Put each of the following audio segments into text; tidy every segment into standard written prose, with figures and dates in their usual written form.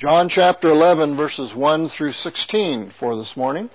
John chapter 11, verses 1 through 16 for this morning.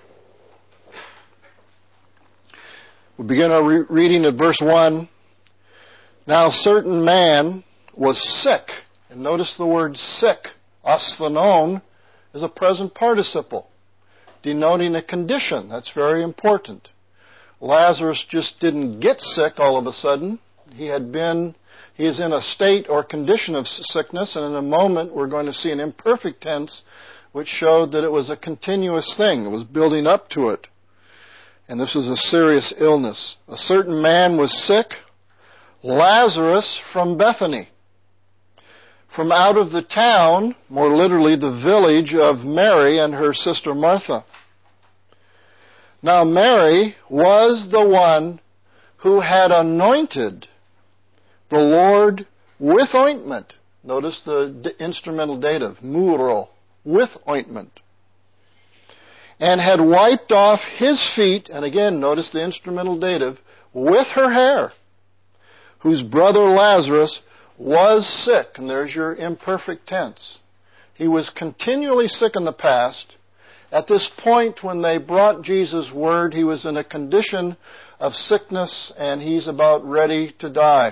We begin our reading at verse 1. Now a certain man was sick. And notice the word sick. Asthenon is a present participle, denoting a condition. That's very important. Lazarus just didn't get sick all of a sudden. He is in a state or condition of sickness, and in a moment we're going to see an imperfect tense which showed that it was a continuous thing. It was building up to it. And this was a serious illness. A certain man was sick, Lazarus from Bethany, from out of the town, more literally the village of Mary and her sister Martha. Now Mary was the one who had anointed the Lord with ointment. Notice the instrumental dative, muro, with ointment. And had wiped off his feet, and again, notice the instrumental dative, with her hair, whose brother Lazarus was sick. And there's your imperfect tense. He was continually sick in the past. At this point, when they brought Jesus' word, he was in a condition of sickness, and he's about ready to die.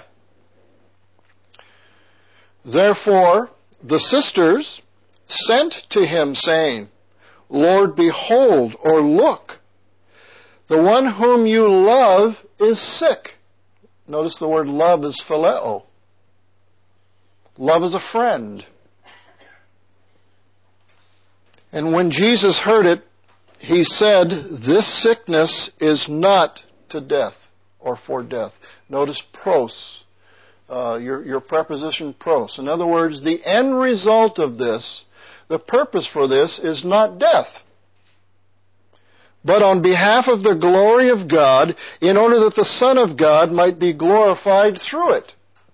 Therefore, the sisters sent to him, saying, Lord, behold, or look, the one whom you love is sick. Notice the word love is phileo. Love is a friend. And when Jesus heard it, he said, this sickness is not to death or for death. Notice pros. Your preposition pros. In other words, the end result of this, the purpose for this is not death, but on behalf of the glory of God, in order that the Son of God might be glorified through it.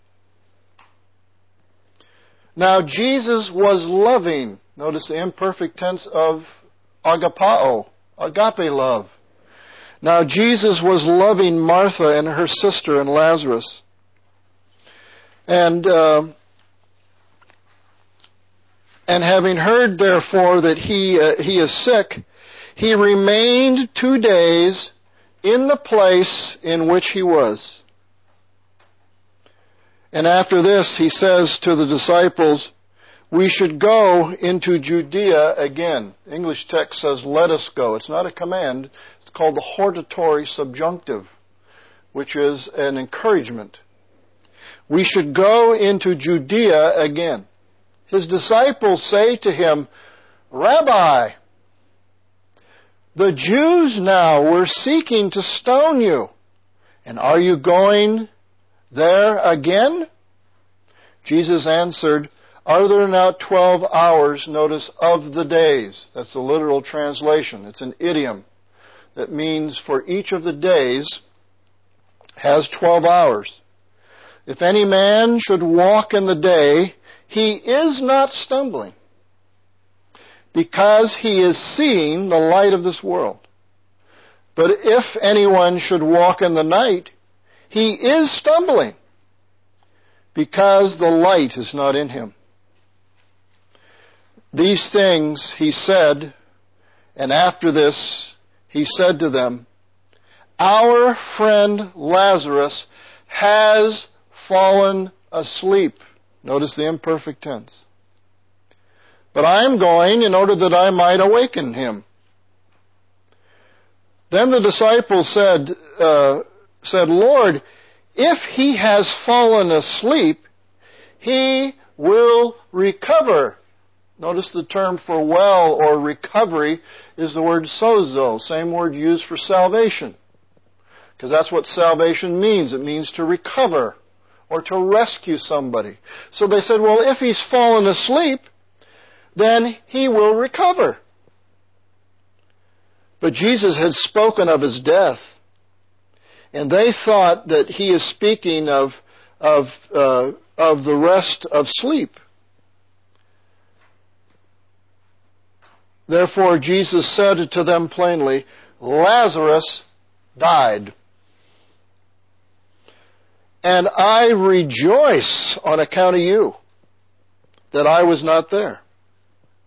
Now Jesus was loving. Notice the imperfect tense of agapao, agape love. Now Jesus was loving Martha and her sister and Lazarus. And having heard, therefore, that he is sick, he remained 2 days in the place in which he was. And after this, he says to the disciples, we should go into Judea again. English text says, let us go. It's not a command. It's called the hortatory subjunctive, which is an encouragement. We should go into Judea again. His disciples say to him, Rabbi, the Jews now were seeking to stone you, and are you going there again? Jesus answered, are there not 12 hours, notice, of the days? That's the literal translation. It's an idiom that means for each of the days has 12 hours. If any man should walk in the day, he is not stumbling, because he is seeing the light of this world. But if anyone should walk in the night, he is stumbling, because the light is not in him. These things he said, and after this he said to them, our friend Lazarus has fallen asleep. Notice the imperfect tense. But I am going in order that I might awaken him. Then the disciples said, Lord, if he has fallen asleep, he will recover. Notice the term for well or recovery is the word sozo, same word used for salvation. Because that's what salvation means. It means to recover or to rescue somebody. So they said, well, if he's fallen asleep, then he will recover. But Jesus had spoken of his death, and they thought that he is speaking of the rest of sleep. Therefore Jesus said to them plainly, Lazarus died. And I rejoice on account of you that I was not there,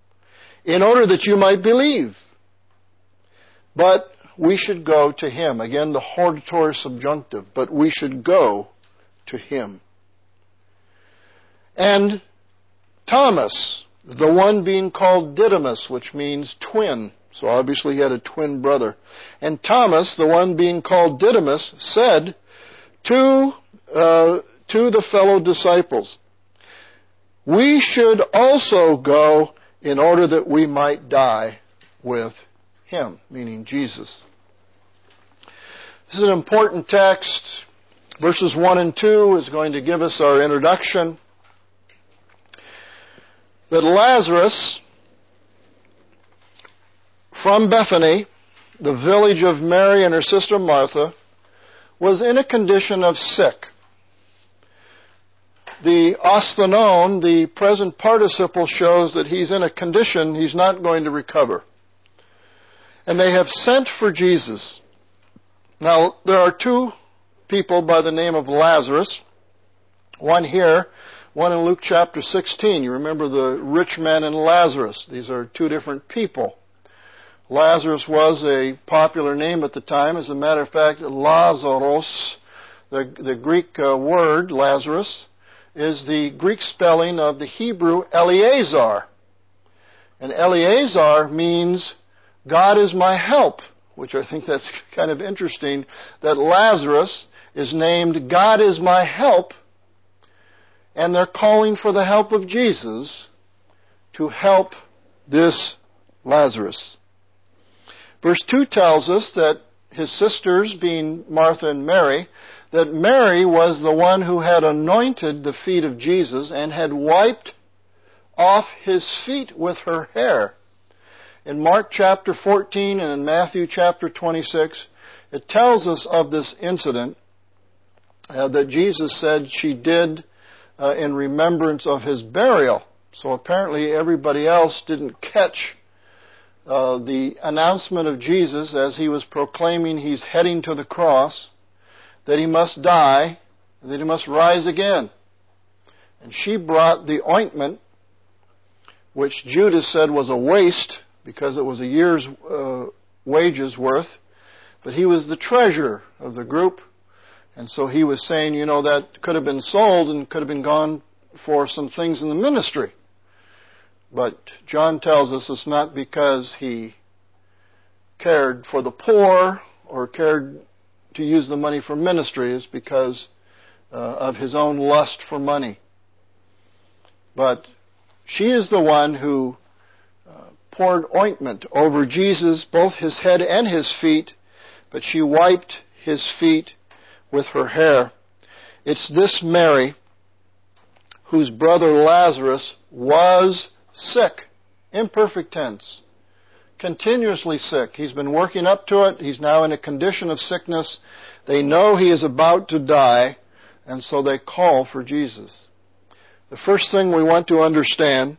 in order that you might believe. But we should go to him. Again, the hortatory subjunctive. But we should go to him. And Thomas, the one being called Didymus, which means twin. So obviously he had a twin brother. And Thomas, the one being called Didymus, said to the fellow disciples, we should also go in order that we might die with him, meaning Jesus. This is an important text. Verses 1 and 2 is going to give us our introduction. That Lazarus from Bethany, the village of Mary and her sister Martha, was in a condition of sick. The asthenon, the present participle, shows that he's in a condition he's not going to recover. And they have sent for Jesus. Now, there are two people by the name of Lazarus. One here, one in Luke chapter 16. You remember the rich man and Lazarus. These are two different people. Lazarus was a popular name at the time. As a matter of fact, Lazaros, the Greek word, Lazarus, is the Greek spelling of the Hebrew Eleazar. And Eleazar means God is my help, which I think that's kind of interesting, that Lazarus is named God is my help, and they're calling for the help of Jesus to help this Lazarus. Verse 2 tells us that his sisters, being Martha and Mary, that Mary was the one who had anointed the feet of Jesus and had wiped off his feet with her hair. In Mark chapter 14 and in Matthew chapter 26, it tells us of this incident that Jesus said she did in remembrance of his burial. So apparently everybody else didn't catch the announcement of Jesus as he was proclaiming he's heading to the cross, that he must die, and that he must rise again. And she brought the ointment, which Judas said was a waste, because it was a year's wages worth, but he was the treasurer of the group, and so he was saying, that could have been sold and could have been gone for some things in the ministry. But John tells us it's not because he cared for the poor or cared to use the money for ministry. It's because of his own lust for money. But she is the one who poured ointment over Jesus, both his head and his feet, but she wiped his feet with her hair. It's this Mary whose brother Lazarus was sick, imperfect tense, continuously sick. He's been working up to it. He's now in a condition of sickness. They know he is about to die, and so they call for Jesus. The first thing we want to understand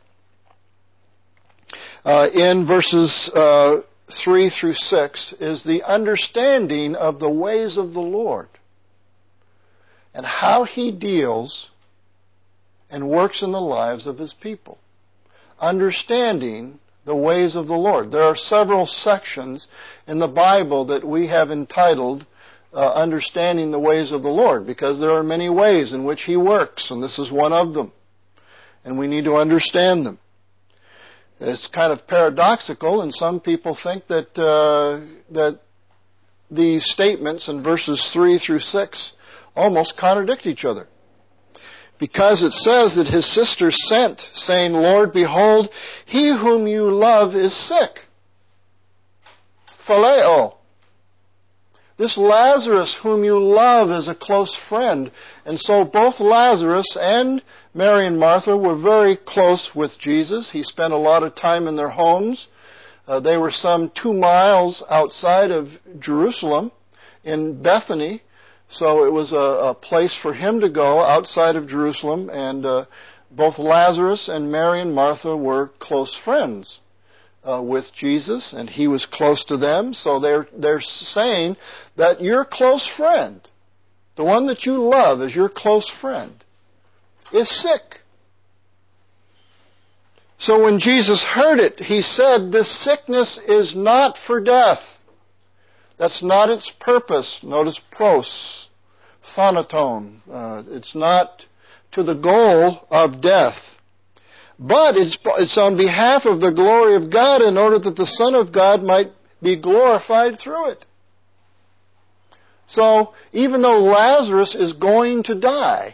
in verses 3 through 6 is the understanding of the ways of the Lord and how he deals and works in the lives of his people. Understanding the ways of the Lord. There are several sections in the Bible that we have entitled Understanding the Ways of the Lord, because there are many ways in which he works, and this is one of them. And we need to understand them. It's kind of paradoxical, and some people think that that these statements in verses 3 through 6 almost contradict each other. Because it says that his sister sent, saying, Lord, behold, he whom you love is sick. Phileo. This Lazarus whom you love is a close friend. And so both Lazarus and Mary and Martha were very close with Jesus. He spent a lot of time in their homes. They were some 2 miles outside of Jerusalem in Bethany. So it was a place for him to go outside of Jerusalem. And both Lazarus and Mary and Martha were close friends with Jesus, and he was close to them. So they're saying that your close friend, the one that you love as your close friend, is sick. So when Jesus heard it, He said, "This sickness is not for death." That's not its purpose. Notice pros, thanaton. It's not to the goal of death. But it's on behalf of the glory of God, in order that the Son of God might be glorified through it. So, even though Lazarus is going to die,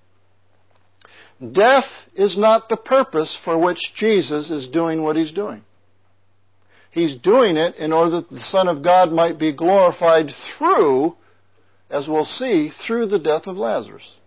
death is not the purpose for which Jesus is doing what He's doing. He's doing it in order that the Son of God might be glorified through, as we'll see, through the death of Lazarus.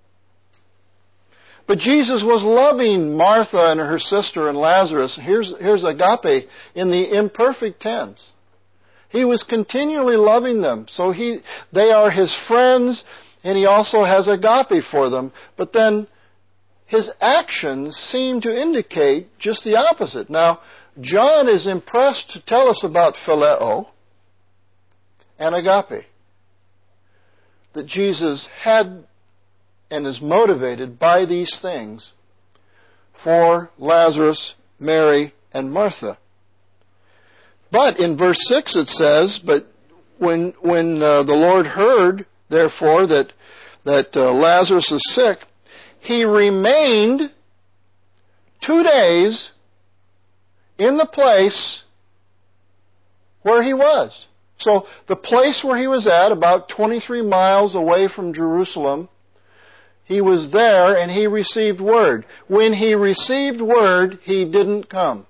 But Jesus was loving Martha and her sister and Lazarus. Here's agape in the imperfect tense. He was continually loving them. So they are His friends, and He also has agape for them. But then His actions seem to indicate just the opposite. Now, John is impressed to tell us about phileo and agape. That Jesus had and is motivated by these things for Lazarus, Mary, and Martha. But in verse 6 it says, "But when the Lord heard, therefore, that Lazarus is sick, He remained 2 days in the place where He was." So the place where He was at, about 23 miles away from Jerusalem, He was there and He received word. When He received word, He didn't come.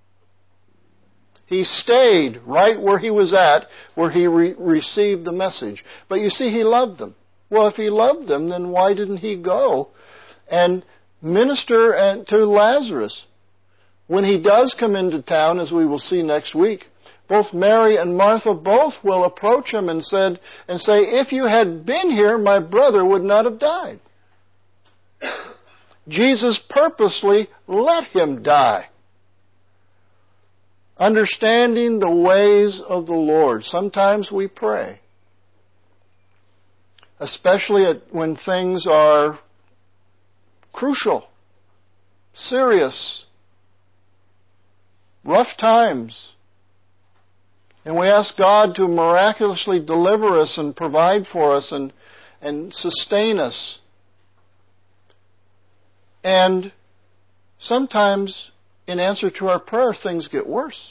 He stayed right where He was at, where He received the message. But you see, He loved them. Well, if He loved them, then why didn't He go and minister to Lazarus? When He does come into town, as we will see next week, both Mary and Martha both will approach Him and say, "If you had been here, my brother would not have died." Jesus purposely let him die. Understanding the ways of the Lord. Sometimes we pray, especially when things are crucial, serious, rough times. And we ask God to miraculously deliver us and provide for us and sustain us. And sometimes, in answer to our prayer, things get worse.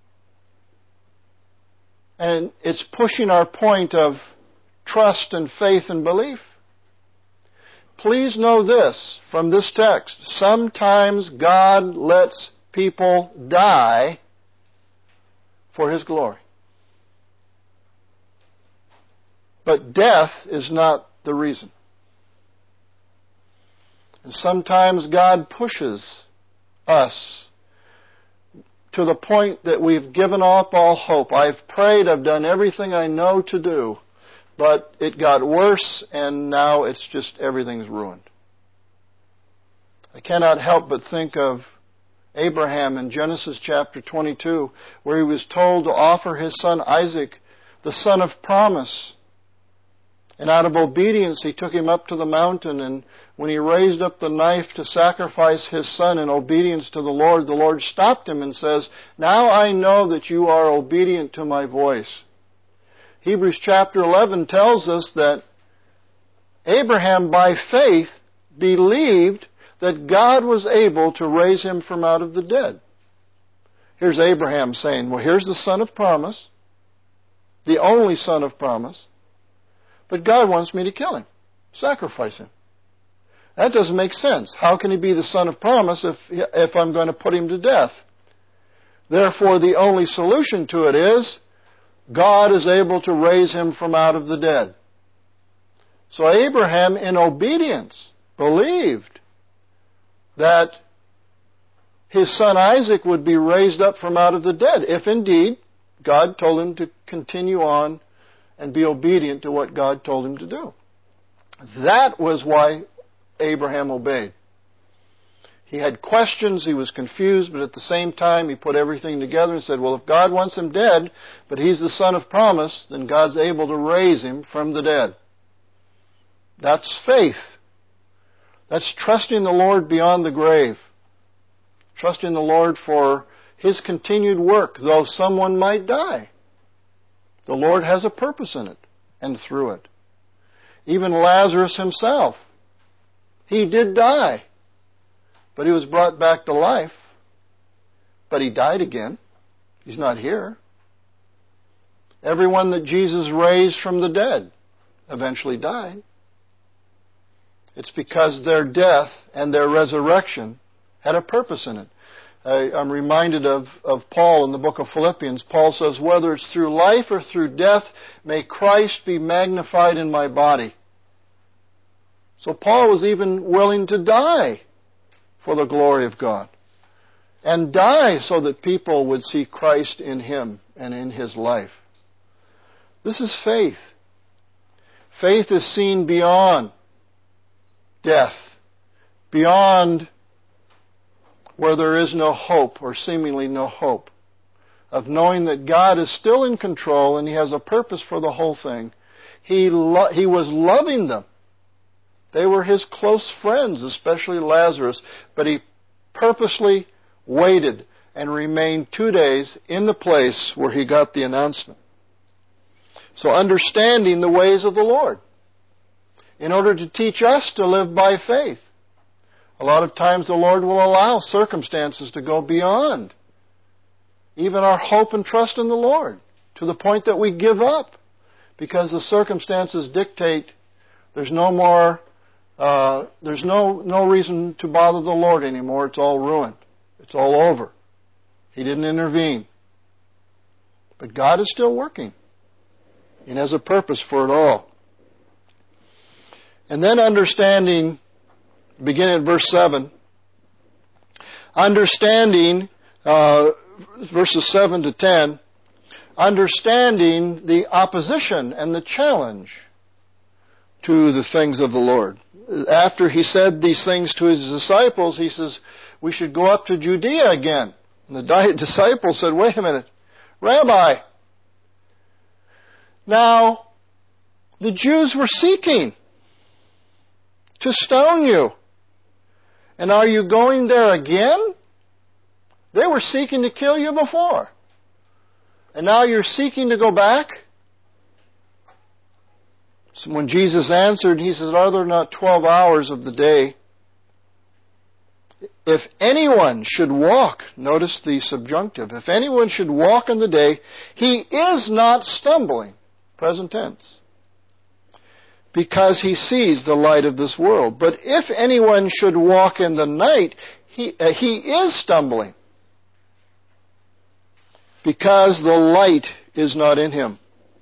And it's pushing our point of trust and faith and belief. Please know this from this text. Sometimes God lets people die for His glory. But death is not the reason. And sometimes God pushes us to the point that we've given up all hope. I've prayed, I've done everything I know to do, but it got worse, and now it's just everything's ruined. I cannot help but think of Abraham in Genesis chapter 22, where he was told to offer his son Isaac, the son of promise. And out of obedience, he took him up to the mountain, and when he raised up the knife to sacrifice his son in obedience to the Lord stopped him and says, "Now I know that you are obedient to my voice." Hebrews chapter 11 tells us that Abraham, by faith, believed that God was able to raise him from out of the dead. Here's Abraham saying, well, here's the son of promise, the only son of promise, but God wants me to kill him, sacrifice him. That doesn't make sense. How can he be the son of promise if I'm going to put him to death? Therefore, the only solution to it is God is able to raise him from out of the dead. So Abraham, in obedience, believed that his son Isaac would be raised up from out of the dead, if indeed God told him to continue on and be obedient to what God told him to do. That was why Abraham obeyed. He had questions, he was confused, but at the same time he put everything together and said, well, if God wants him dead, but he's the son of promise, then God's able to raise him from the dead. That's faith. That's trusting the Lord beyond the grave. Trust in the Lord for His continued work, though someone might die. The Lord has a purpose in it and through it. Even Lazarus himself, he did die, but he was brought back to life. But he died again. He's not here. Everyone that Jesus raised from the dead eventually died. It's because their death and their resurrection had a purpose in it. I'm reminded of Paul in the book of Philippians. Paul says, whether it's through life or through death, may Christ be magnified in my body. So Paul was even willing to die for the glory of God. And die so that people would see Christ in him and in his life. This is faith. Faith is seen beyond death, beyond where there is no hope or seemingly no hope, of knowing that God is still in control and He has a purpose for the whole thing. He was loving them. They were His close friends, especially Lazarus, but He purposely waited and remained 2 days in the place where He got the announcement. So understanding the ways of the Lord in order to teach us to live by faith. A lot of times the Lord will allow circumstances to go beyond even our hope and trust in the Lord, to the point that we give up because the circumstances dictate there's no more, there's no reason to bother the Lord anymore. It's all ruined. It's all over. He didn't intervene. But God is still working and has a purpose for it all. And then understanding, beginning at verse 7, understanding, verses 7 to 10, understanding the opposition and the challenge to the things of the Lord. After He said these things to His disciples, He says, we should go up to Judea again. And the disciples said, wait a minute, Rabbi, now the Jews were seeking to stone you. And are you going there again? They were seeking to kill you before. And now you're seeking to go back? So when Jesus answered, He says, are there not 12 hours of the day? If anyone should walk, notice the subjunctive, if anyone should walk in the day, he is not stumbling, present tense, because he sees the light of this world. But if anyone should walk in the night, he is stumbling, because the light is not in him.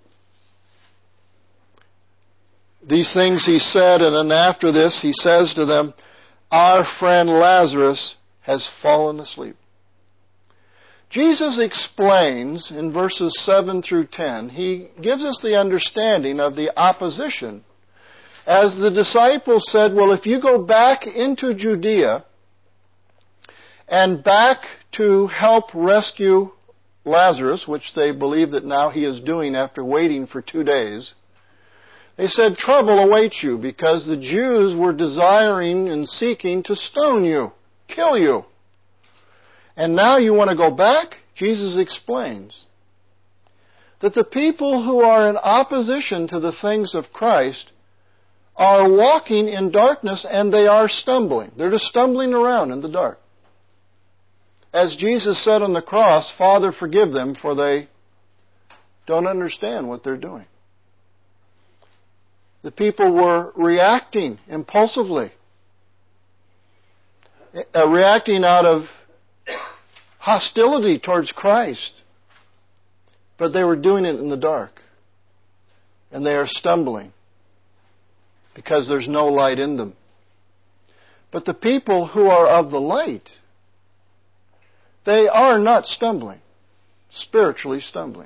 These things He said, and then after this He says to them, our friend Lazarus has fallen asleep. Jesus explains in verses 7 through 10, He gives us the understanding of the opposition. As the disciples said, well, if you go back into Judea and back to help rescue Lazarus, which they believe that now he is doing after waiting for 2 days, they said, trouble awaits you because the Jews were desiring and seeking to stone you, kill you. And now you want to go back? Jesus explains that the people who are in opposition to the things of Christ are walking in darkness and they are stumbling. They're just stumbling around in the dark. As Jesus said on the cross, Father, forgive them, for they don't understand what they're doing. The people were reacting impulsively, reacting out of hostility towards Christ. But they were doing it in the dark. And they are stumbling because there's no light in them. But the people who are of the light, they are not stumbling, spiritually stumbling,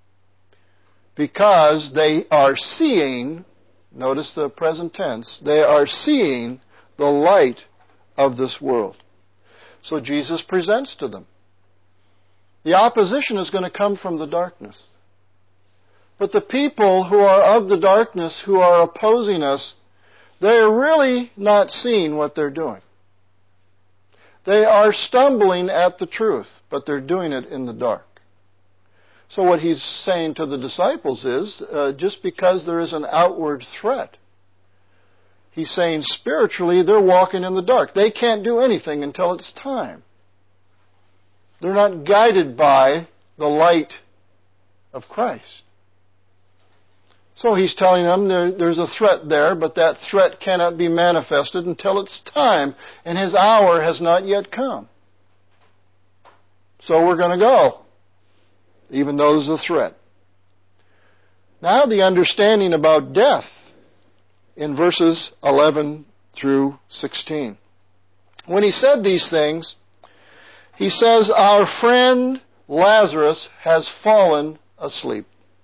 because they are seeing, notice the present tense, they are seeing the light of this world. So Jesus presents to them. The opposition is going to come from the darkness. But the people who are of the darkness, who are opposing us, they are really not seeing what they're doing. They are stumbling at the truth, but they're doing it in the dark. So what he's saying to the disciples is, just because there is an outward threat, he's saying spiritually they're walking in the dark. They can't do anything until it's time. They're not guided by the light of Christ. So he's telling them there's a threat there, but that threat cannot be manifested until it's time, and his hour has not yet come. So we're going to go, even though there's a threat. Now the understanding about death in verses 11 through 16. When he said these things, he says, "Our friend Lazarus has fallen asleep.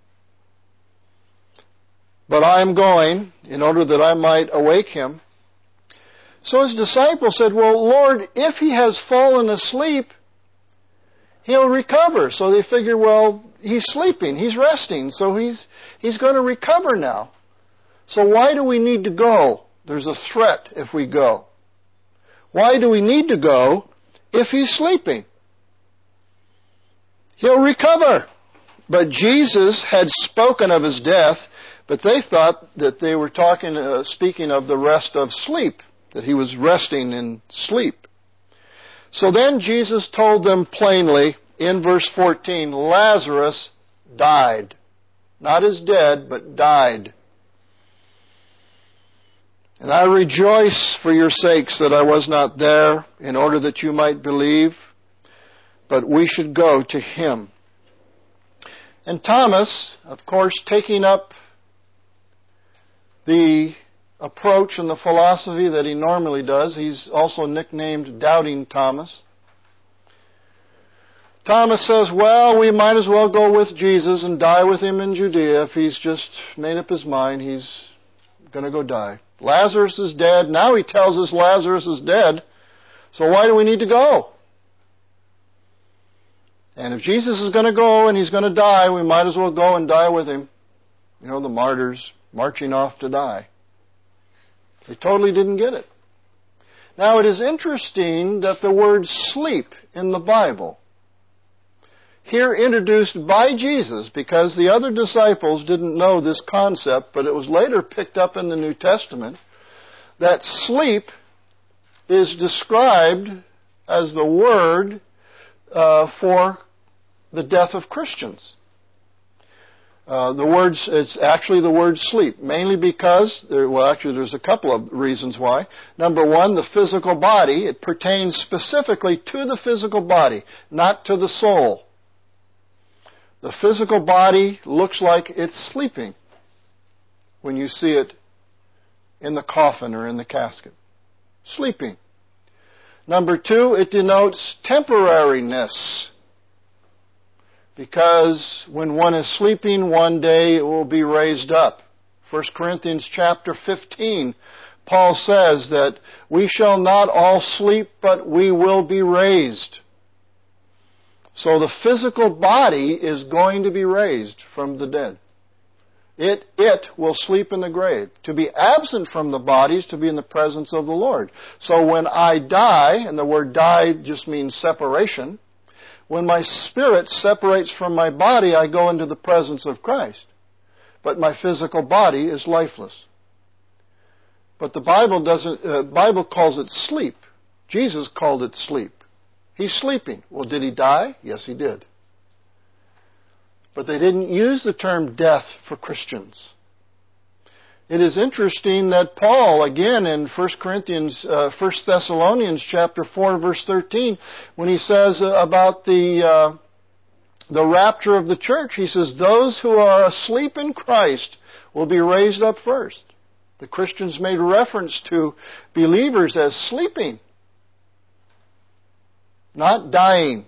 But I am going in order that I might awake him." So his disciples said, "Well, Lord, if he has fallen asleep, he'll recover." So they figure, well, he's sleeping, he's resting, so he's going to recover now. So why do we need to go? There's a threat if we go. Why do we need to go if he's sleeping? He'll recover. But Jesus had spoken of his death, but they thought that they were speaking of the rest of sleep, that he was resting in sleep. So then Jesus told them plainly in verse 14, Lazarus died. Not as dead, but died. "And I rejoice for your sakes that I was not there, in order that you might believe, but we should go to him." And Thomas, of course, taking up the approach and the philosophy that he normally does, he's also nicknamed Doubting Thomas. Thomas says, well, we might as well go with Jesus and die with him in Judea if he's just made up his mind he's going to go die. Lazarus is dead. Now he tells us Lazarus is dead. So why do we need to go? And if Jesus is going to go and he's going to die, we might as well go and die with him. You know, the martyrs marching off to die. They totally didn't get it. Now it is interesting that the word sleep in the Bible, here introduced by Jesus, because the other disciples didn't know this concept, but it was later picked up in the New Testament, that sleep is described as the word for the death of Christians. It's actually the word sleep, mainly because, there's a couple of reasons why. Number one, the physical body, it pertains specifically to the physical body, not to the soul. The physical body looks like it's sleeping when you see it in the coffin or in the casket. Sleeping. Number two, it denotes temporariness. Because when one is sleeping, one day it will be raised up. 1 Corinthians chapter 15, Paul says that we shall not all sleep, but we will be raised. So the physical body is going to be raised from the dead. It will sleep in the grave. To be absent from the body is to be in the presence of the Lord. So when I die, and the word die just means separation, when my spirit separates from my body, I go into the presence of Christ. But my physical body is lifeless. But the Bible calls it sleep. Jesus called it sleep. He's sleeping. Well, did he die? Yes, he did. But they didn't use the term death for Christians. It is interesting that Paul, again in 1 Thessalonians chapter 4, verse 13, when he says about the rapture of the church, he says, those who are asleep in Christ will be raised up first. The Christians made reference to believers as sleeping, not dying.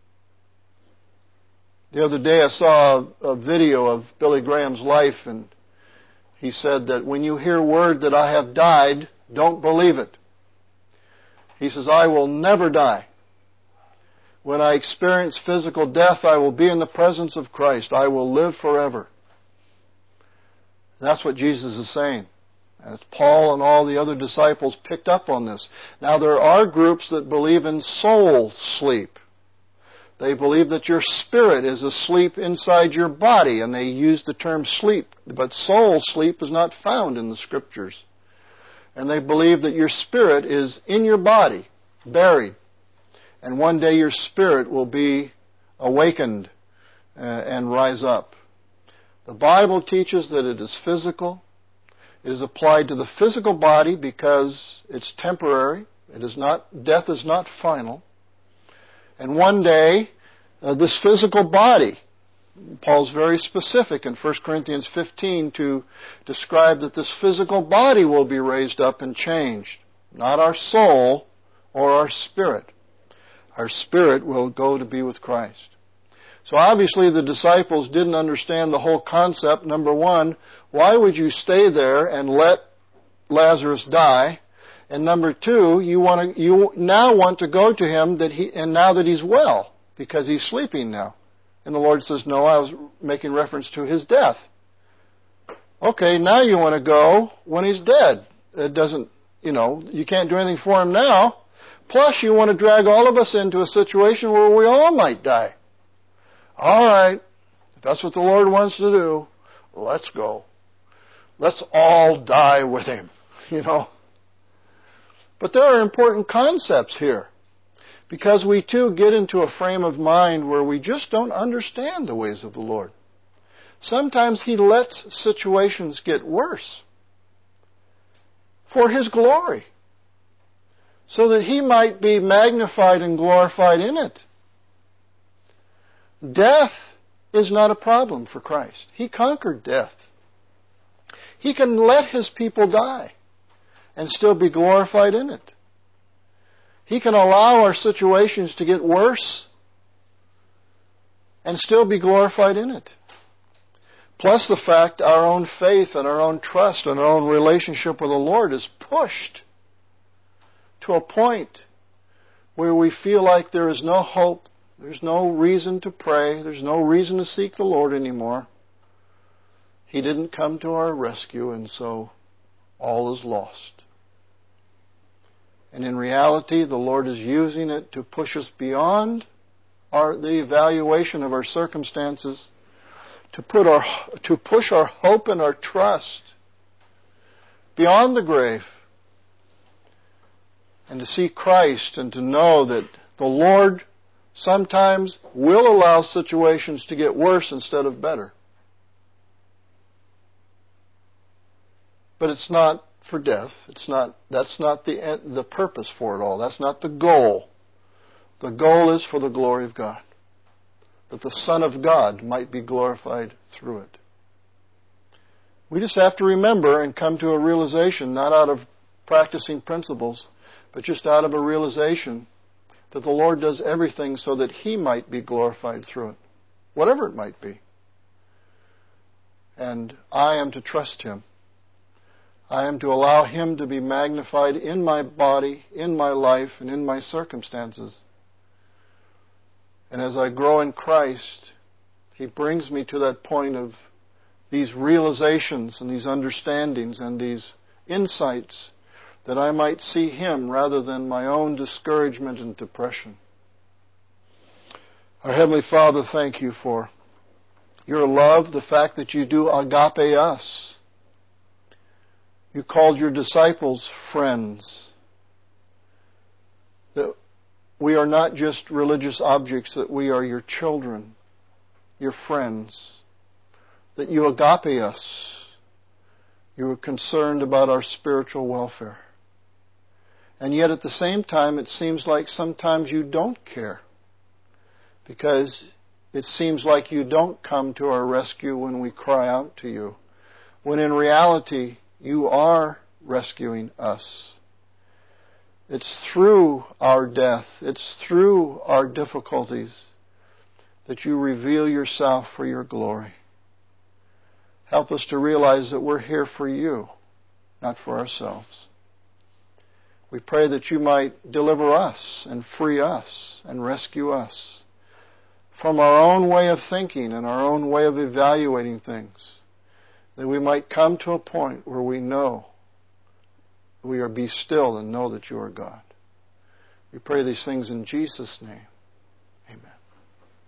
The other day I saw a video of Billy Graham's life, and he said that when you hear word that I have died, don't believe it. He says, I will never die. When I experience physical death, I will be in the presence of Christ. I will live forever. That's what Jesus is saying. As Paul and all the other disciples picked up on this. Now there are groups that believe in soul sleep. They believe that your spirit is asleep inside your body, and they use the term sleep. But soul sleep is not found in the Scriptures. And they believe that your spirit is in your body, buried. And one day your spirit will be awakened and rise up. The Bible teaches that it is physical. It is applied to the physical body because it's temporary. Death is not final. And one day, this physical body, Paul's very specific in 1 Corinthians 15 to describe that this physical body will be raised up and changed. Not our soul or our spirit. Our spirit will go to be with Christ. So obviously the disciples didn't understand the whole concept. Number one, why would you stay there and let Lazarus die? And number two, you now want to go to him now that he's well, because he's sleeping now. And the Lord says, no, I was making reference to his death. Okay, now you want to go when he's dead. It doesn't, you can't do anything for him now. Plus, you want to drag all of us into a situation where we all might die. All right, if that's what the Lord wants to do, let's go. Let's all die with him, But there are important concepts here, because we too get into a frame of mind where we just don't understand the ways of the Lord. Sometimes He lets situations get worse for His glory, so that He might be magnified and glorified in it. Death is not a problem for Christ. He conquered death. He can let His people die and still be glorified in it. He can allow our situations to get worse and still be glorified in it. Plus the fact our own faith and our own trust and our own relationship with the Lord is pushed to a point where we feel like there is no hope, there's no reason to pray, there's no reason to seek the Lord anymore. He didn't come to our rescue, and so all is lost. And in reality, the Lord is using it to push us beyond the evaluation of our circumstances, to push our hope and our trust beyond the grave, and to see Christ and to know that the Lord sometimes will allow situations to get worse instead of better. But it's not for death. That's not the purpose for it all. That's not the goal. The goal is for the glory of God, that the Son of God might be glorified through it. We just have to remember and come to a realization, not out of practicing principles, but just out of a realization that the Lord does everything so that He might be glorified through it, whatever it might be. And I am to trust Him. I am to allow Him to be magnified in my body, in my life, and in my circumstances. And as I grow in Christ, He brings me to that point of these realizations and these understandings and these insights that I might see Him rather than my own discouragement and depression. Our Heavenly Father, thank You for Your love, the fact that You do agape us. You called Your disciples friends. That we are not just religious objects, that we are Your children, Your friends. That You agape us. You are concerned about our spiritual welfare. And yet at the same time, it seems like sometimes You don't care. Because it seems like You don't come to our rescue when we cry out to You. When in reality, You are rescuing us. It's through our death, it's through our difficulties that You reveal Yourself for Your glory. Help us to realize that we're here for You, not for ourselves. We pray that You might deliver us and free us and rescue us from our own way of thinking and our own way of evaluating things, that we might come to a point where we know we are be still and know that you are God. We pray these things in Jesus' name.